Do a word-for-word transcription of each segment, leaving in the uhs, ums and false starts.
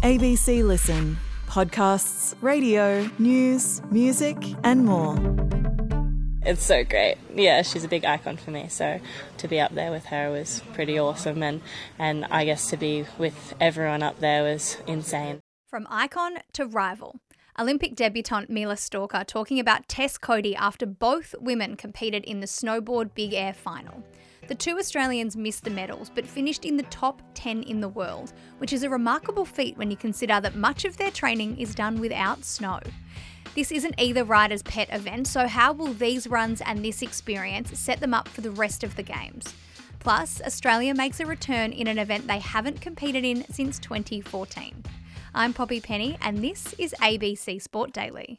A B C Listen. Podcasts, radio, news, music and more. It's so great. Yeah, she's a big icon for me, so to be up there with her was pretty awesome, and, and I guess to be with everyone up there was insane. From icon to rival. Olympic debutante Mila Stalker talking about Tess Coady after both women competed in the snowboard big air final. The two Australians missed the medals but finished in the top ten in the world, which is a remarkable feat when you consider that much of their training is done without snow. This isn't either rider's pet event, so how will these runs and this experience set them up for the rest of the Games? Plus, Australia makes a return in an event they haven't competed in since twenty fourteen. I'm Poppy Penny and this is A B C Sport Daily.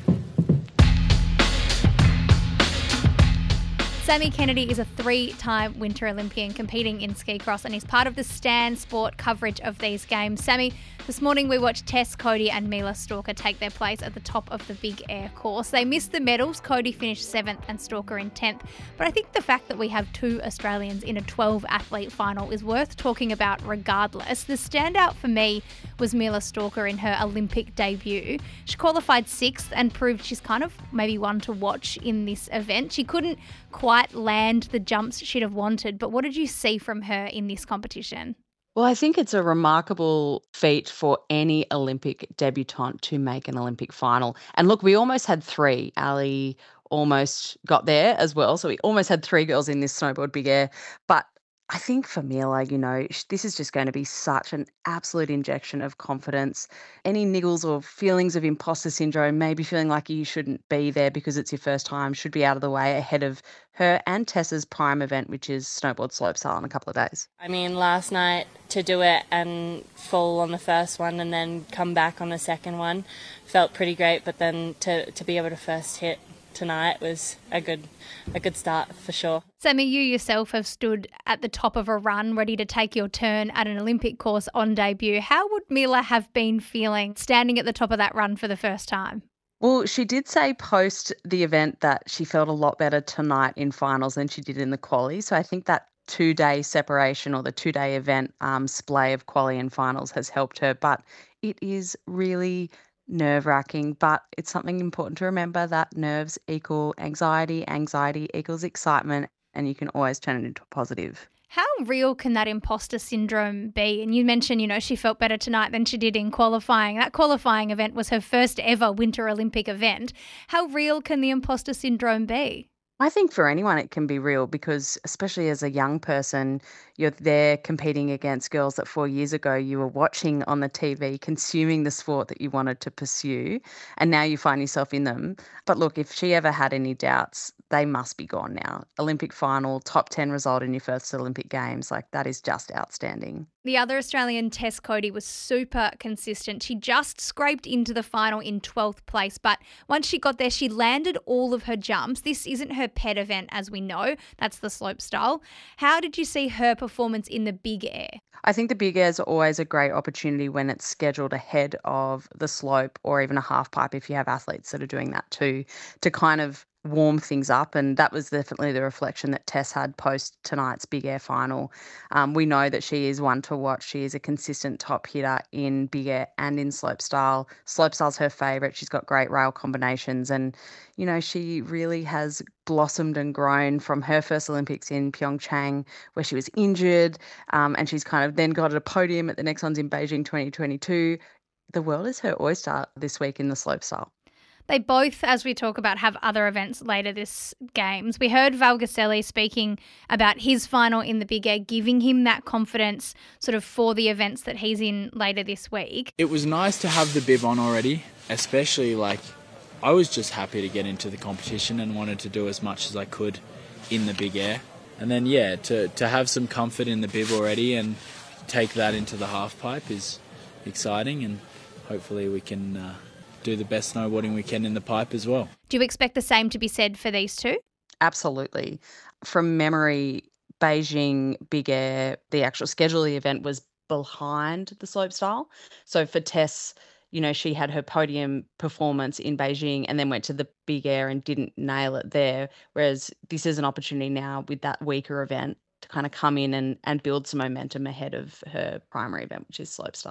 Sammy Kennedy is a three-time Winter Olympian competing in ski cross and is part of the Stan Sport coverage of these games. Sammy, this morning we watched Tess Coady and Mila Stalker take their place at the top of the big air course. They missed the medals. Coady finished seventh and Stalker in tenth. But I think the fact that we have two Australians in a twelve-athlete final is worth talking about regardless. The standout for me was Mila Stalker in her Olympic debut. She qualified sixth and proved she's kind of maybe one to watch in this event. She couldn't quite land the jumps she'd have wanted, but what did you see from her in this competition? Well, I think it's a remarkable feat for any Olympic debutante to make an Olympic final. And look, we almost had three. Ali almost got there as well. So we almost had three girls in this snowboard big air. But I think for Mila, you know, sh- this is just going to be such an absolute injection of confidence. Any niggles or feelings of imposter syndrome, maybe feeling like you shouldn't be there because it's your first time, should be out of the way ahead of her and Tessa's prime event, which is snowboard slopestyle in a couple of days. I mean, last night to do it and fall on the first one and then come back on the second one felt pretty great, but then to, to be able to first hit tonight was a good a good start for sure. Sammy, you yourself have stood at the top of a run ready to take your turn at an Olympic course on debut. How would Mila have been feeling standing at the top of that run for the first time? Well, she did say post the event that she felt a lot better tonight in finals than she did in the quali. So I think that two-day separation or the two-day event um, splay of quali and finals has helped her. But it is really nerve-wracking, but it's something important to remember that nerves equal anxiety, anxiety equals excitement, and you can always turn it into a positive. How real can that imposter syndrome be? And you mentioned, you know, she felt better tonight than she did in qualifying. That qualifying event was her first ever Winter Olympic event. How real can the imposter syndrome be? I think for anyone it can be real because especially as a young person, you're there competing against girls that four years ago you were watching on the T V, consuming the sport that you wanted to pursue, and now you find yourself in them. But look, if she ever had any doubts, they must be gone now. Olympic final, top ten result in your first Olympic Games, like that is just outstanding. The other Australian, Tess Coady, was super consistent. She just scraped into the final in twelfth place, but once she got there, she landed all of her jumps. This isn't her pet event, as we know. That's the slopestyle. How did you see her performance in the big air? I think the big air is always a great opportunity when it's scheduled ahead of the slope or even a half pipe if you have athletes that are doing that too, to kind of warm things up, and that was definitely the reflection that Tess had post tonight's big air final. Um, we know that she is one to watch. She is a consistent top hitter in big air and in slopestyle. Slopestyle's her favourite. She's got great rail combinations, and you know she really has blossomed and grown from her first Olympics in Pyeongchang, where she was injured, um, and she's kind of then got a podium at the next one's in Beijing twenty twenty-two. The world is her oyster this week in the slopestyle. They both, as we talk about, have other events later this Games. We heard Valgaselli speaking about his final in the big air, giving him that confidence sort of for the events that he's in later this week. It was nice to have the bib on already, especially like I was just happy to get into the competition and wanted to do as much as I could in the big air. And then, yeah, to, to have some comfort in the bib already and take that into the half pipe is exciting, and hopefully we can uh, do the best snowboarding we can in the pipe as well. Do you expect the same to be said for these two? Absolutely. From memory, Beijing Big Air, the actual schedule of the event was behind the slopestyle. So for Tess, you know, she had her podium performance in Beijing and then went to the Big Air and didn't nail it there. Whereas this is an opportunity now with that weaker event to kind of come in and, and build some momentum ahead of her primary event, which is slopestyle.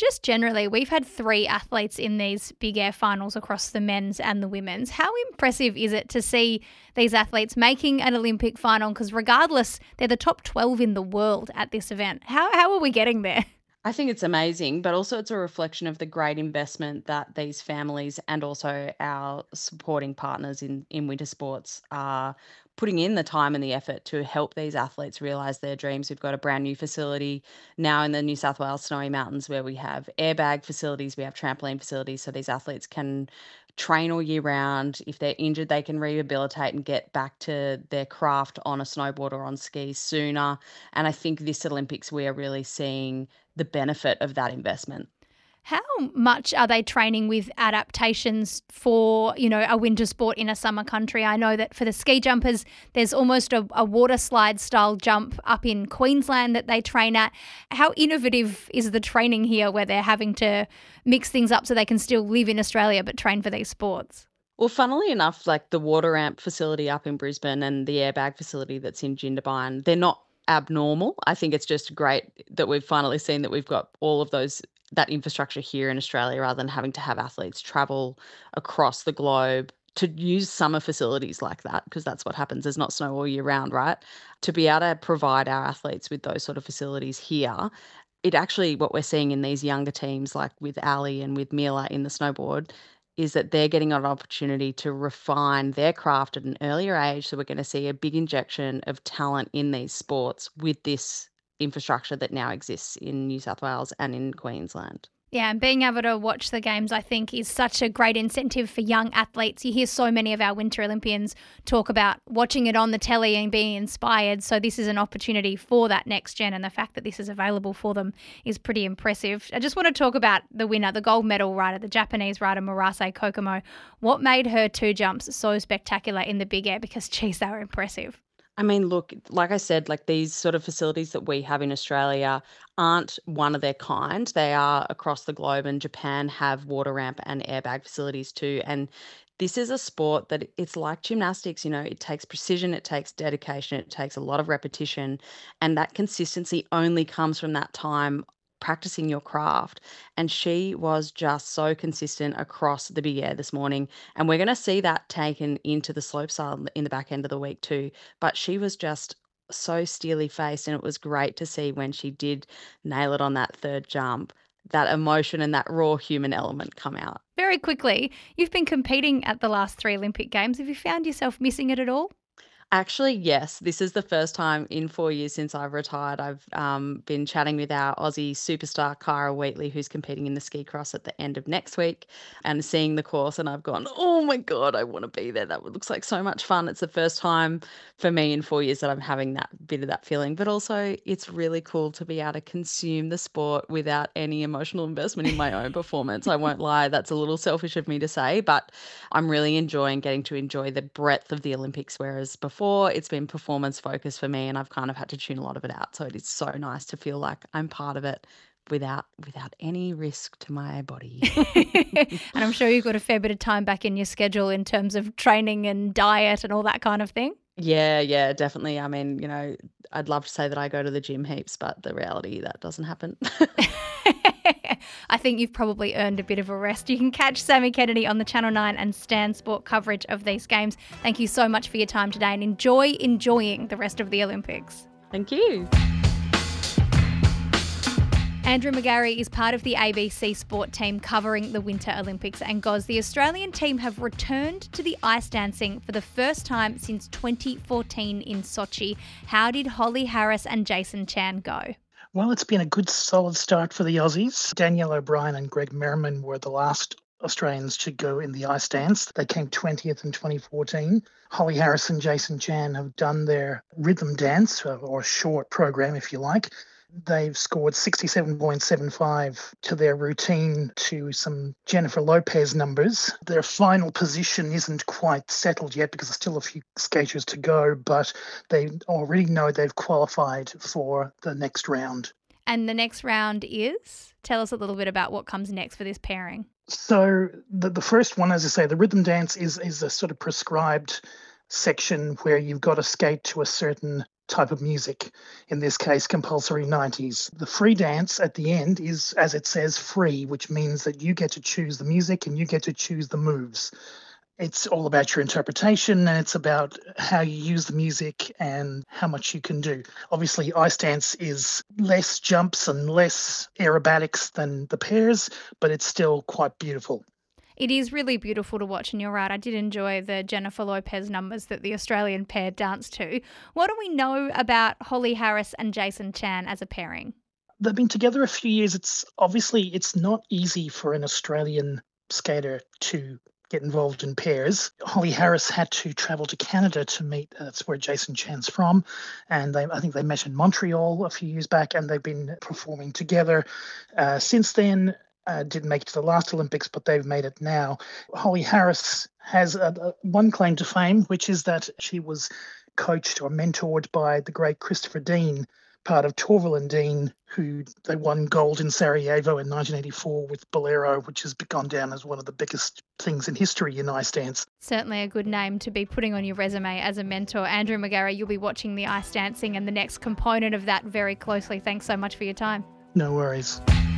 just generally, we've had three athletes in these big air finals across the men's and the women's. How impressive is it to see these athletes making an Olympic final? Because regardless, they're the top twelve in the world at this event. How how are we getting there? I think it's amazing, but also it's a reflection of the great investment that these families and also our supporting partners in, in winter sports are putting in the time and the effort to help these athletes realise their dreams. We've got a brand new facility now in the New South Wales Snowy Mountains where we have airbag facilities, we have trampoline facilities, so these athletes can train all year round. If they're injured, they can rehabilitate and get back to their craft on a snowboard or on skis sooner. And I think this Olympics, we are really seeing the benefit of that investment. How much are they training with adaptations for, you know, a winter sport in a summer country? I know that for the ski jumpers, there's almost a, a water slide style jump up in Queensland that they train at. How innovative is the training here where they're having to mix things up so they can still live in Australia but train for these sports? Well, funnily enough, like the water ramp facility up in Brisbane and the airbag facility that's in Jindabyne, they're not abnormal. I think it's just great that we've finally seen that we've got all of those that infrastructure here in Australia rather than having to have athletes travel across the globe to use summer facilities like that, because that's what happens. There's not snow all year round, right? To be able to provide our athletes with those sort of facilities here, it actually, what we're seeing in these younger teams like with Ali and with Mila in the snowboard, is that they're getting an opportunity to refine their craft at an earlier age. So we're going to see a big injection of talent in these sports with this infrastructure that now exists in New South Wales and in Queensland. Yeah, and being able to watch the games, I think, is such a great incentive for young athletes. You hear so many of our Winter Olympians talk about watching it on the telly and being inspired. So this is an opportunity for that next gen, and the fact that this is available for them is pretty impressive. I just want to talk about the winner, the gold medal rider, the Japanese rider Murase Kokomo. What made her two jumps so spectacular in the big air? Because, geez, they were impressive. I mean, look, like I said, like these sort of facilities that we have in Australia aren't one of their kind. They are across the globe, and Japan have water ramp and airbag facilities too. And this is a sport that it's like gymnastics, you know, it takes precision, it takes dedication, it takes a lot of repetition. And that consistency only comes from that time practicing your craft. And she was just so consistent across the big air this morning. And we're going to see that taken into the slopestyle in the back end of the week too. But she was just so steely faced, and it was great to see when she did nail it on that third jump, that emotion and that raw human element come out. Very quickly, you've been competing at the last three Olympic Games. Have you found yourself missing it at all? Actually, yes. This is the first time in four years since I've retired. I've um, been chatting with our Aussie superstar, Kyra Wheatley, who's competing in the ski cross at the end of next week, and seeing the course. And I've gone, oh my God, I want to be there. That looks like so much fun. It's the first time for me in four years that I'm having that bit of that feeling. But also, it's really cool to be able to consume the sport without any emotional investment in my own performance. I won't lie. That's a little selfish of me to say, but I'm really enjoying getting to enjoy the breadth of the Olympics, whereas before, it's been performance focused for me, and I've kind of had to tune a lot of it out. So it is so nice to feel like I'm part of it without without any risk to my body. And I'm sure you've got a fair bit of time back in your schedule in terms of training and diet and all that kind of thing. Yeah, yeah, definitely. I mean, you know, I'd love to say that I go to the gym heaps, but the reality, that doesn't happen. I think you've probably earned a bit of a rest. You can catch Sammy Kennedy on the Channel nine and Stan Sport coverage of these games. Thank you so much for your time today, and enjoy enjoying the rest of the Olympics. Thank you. Andrew McGarry is part of the A B C Sport team covering the Winter Olympics, and Goz, the Australian team have returned to the ice dancing for the first time since twenty fourteen in Sochi. How did Holly Harris and Jason Chan go? Well, it's been a good solid start for the Aussies. Danielle O'Brien and Greg Merriman were the last Australians to go in the ice dance. They came twentieth in twenty fourteen. Holly Harris and Jason Chan have done their rhythm dance, or short program if you like. They've scored sixty-seven point seven five to their routine to some Jennifer Lopez numbers. Their final position isn't quite settled yet because there's still a few skaters to go, but they already know they've qualified for the next round. And the next round is? Tell us a little bit about what comes next for this pairing. So the, the first one, as I say, the rhythm dance is, is a sort of prescribed section where you've got to skate to a certain type of music, in this case compulsory nineties. The free dance at the end is, as it says, free, which means that you get to choose the music and you get to choose the moves. It's all about your interpretation, and it's about how you use the music and how much you can do. Obviously, ice dance is less jumps and less aerobatics than the pairs, but it's still quite beautiful. It is really beautiful to watch, and you're right, I did enjoy the Jennifer Lopez numbers that the Australian pair danced to. What do we know about Holly Harris and Jason Chan as a pairing? They've been together a few years. It's obviously it's not easy for an Australian skater to get involved in pairs. Holly Harris had to travel to Canada to meet, uh, that's where Jason Chan's from, and they, I think they met in Montreal a few years back, and they've been performing together uh, since then. Uh, didn't make it to the last Olympics, but they've made it now. Holly Harris has a, a, one claim to fame, which is that she was coached or mentored by the great Christopher Dean, part of Torvill and Dean, who they won gold in Sarajevo in nineteen eighty-four with Bolero, which has gone down as one of the biggest things in history in ice dance. Certainly a good name to be putting on your resume as a mentor. Andrew McGarry, you'll be watching the ice dancing and the next component of that very closely. Thanks so much for your time. No worries.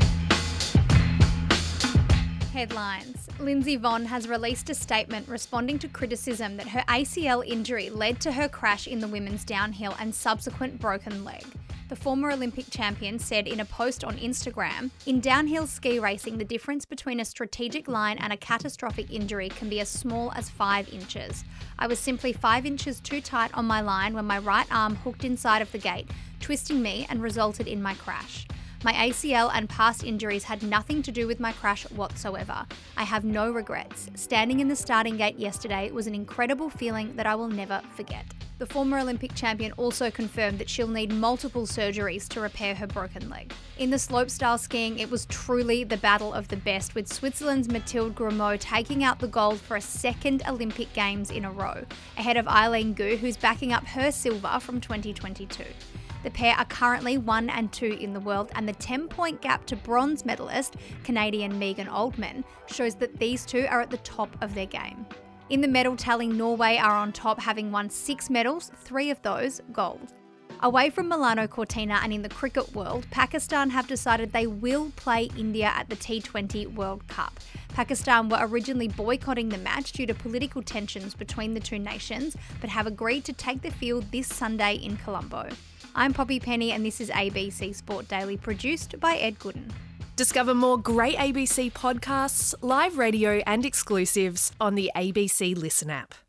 Headlines. Lindsey Vonn has released a statement responding to criticism that her A C L injury led to her crash in the women's downhill and subsequent broken leg. The former Olympic champion said in a post on Instagram, "In downhill ski racing, the difference between a strategic line and a catastrophic injury can be as small as five inches. I was simply five inches too tight on my line when my right arm hooked inside of the gate, twisting me and resulted in my crash. My A C L and past injuries had nothing to do with my crash whatsoever. I have no regrets. Standing in the starting gate yesterday was an incredible feeling that I will never forget." The former Olympic champion also confirmed that she'll need multiple surgeries to repair her broken leg. In the slopestyle skiing, it was truly the battle of the best, with Switzerland's Mathilde Grimaud taking out the gold for a second Olympic Games in a row, ahead of Eileen Gu, who's backing up her silver from twenty twenty-two. The pair are currently one and two in the world, and the ten-point gap to bronze medalist, Canadian Megan Oldman, shows that these two are at the top of their game. In the medal tally, Norway are on top, having won six medals, three of those gold. Away from Milano Cortina and in the cricket world, Pakistan have decided they will play India at the T twenty World Cup. Pakistan were originally boycotting the match due to political tensions between the two nations, but have agreed to take the field this Sunday in Colombo. I'm Poppy Penny, and this is A B C Sport Daily, produced by Ed Gooden. Discover more great A B C podcasts, live radio and exclusives on the A B C Listen app.